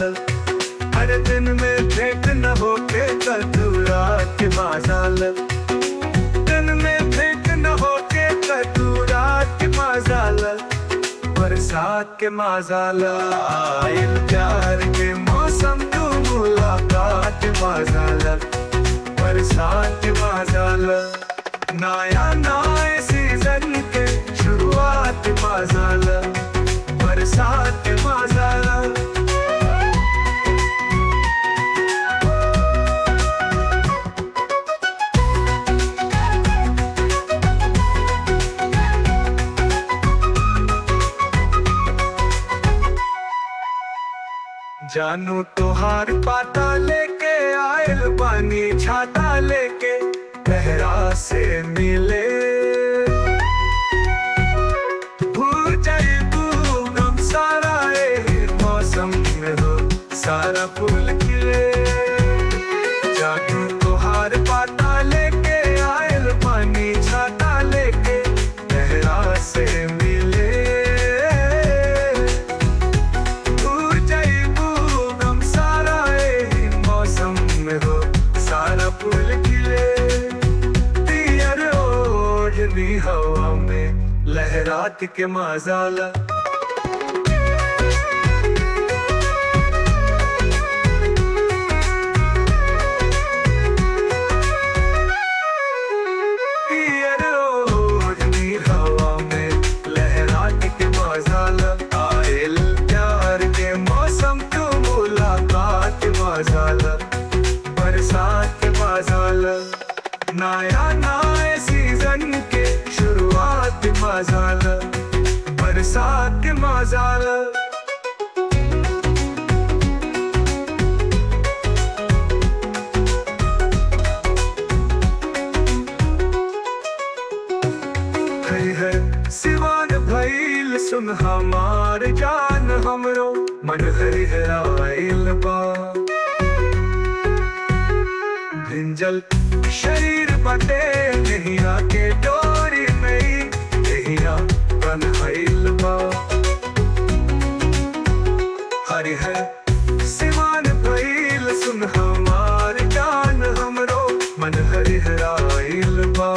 माजाल। हर दिन में भेंट न होके कतूरा के माजाल। दिन में भेंट न होके कतूरा के माजाल। बरसात के माजाल आइल प्यार के मौसम तू मुलाकात के माजाल। बरसात के माजाल नया नए सीजन के शुरुआत के माजाल। बरसात के माजाल। जानू तोहार पाता लेके आयल बानी छाता लेके गहरा से मिले। भूल जाए तू गम सारा मौसम में हो सारा फूल खिले। जानू तोहार पाता लेके आयल बानी छाता लेके गहरा से मिले। हवा में लहरात के माजाल। हवा में लहरात के माजाल आयल प्यार के मौसम तू मुलाकात के माजाल। बरसात के माजाल नया नए सीजन के शुरुआत के माजाल। बरसात के माजाल। है सिवान भइल सुन हमार जान हमरो मन हरिहराइल बा। भिंजल शरीर बटे नहिया के डोरी में नहिया बन्हाइल बा। हरि है सिवान भइल सुन हमार जान हमरो मन हरिहराइल बा।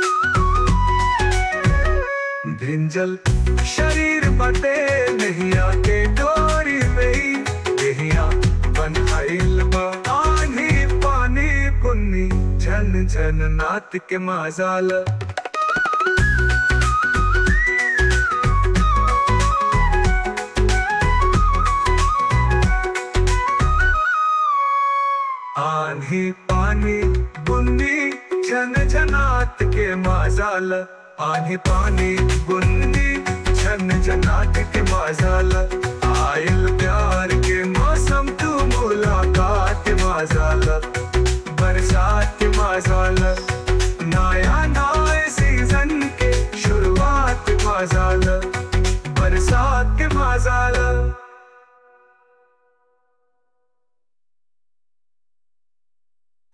भिंजल शरीर बटे नहिया के डोरी में नहिया बन्हाइल बा। आंधी पानी पुन्नी झन झन नात के माजाल। आंधी पानी बुन्नी झन झनात के माजाल। आंधी पानी बुन्नी झन झनात के माजाल आयल प्यार के मौसम तू मुलाकात के माजाल। बरसात के माजाल नया